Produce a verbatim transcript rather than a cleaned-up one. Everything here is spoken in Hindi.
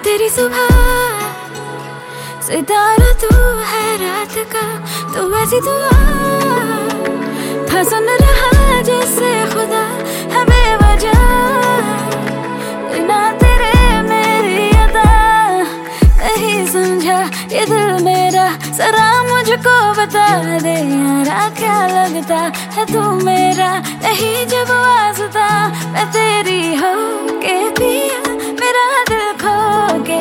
तेरी सुबह सितारा तू है रात का, तू ऐसी दुआ था सुन रहा जैसे खुदा है बेवजह। बिना तेरे मेरी अदा नहीं समझा ये दिल मेरा, जरा मुझको बता दे यारा क्या लगता है तू मेरा। नहीं जब वास्ता मैं तेरी हो के पिया, मेरा दिल खो के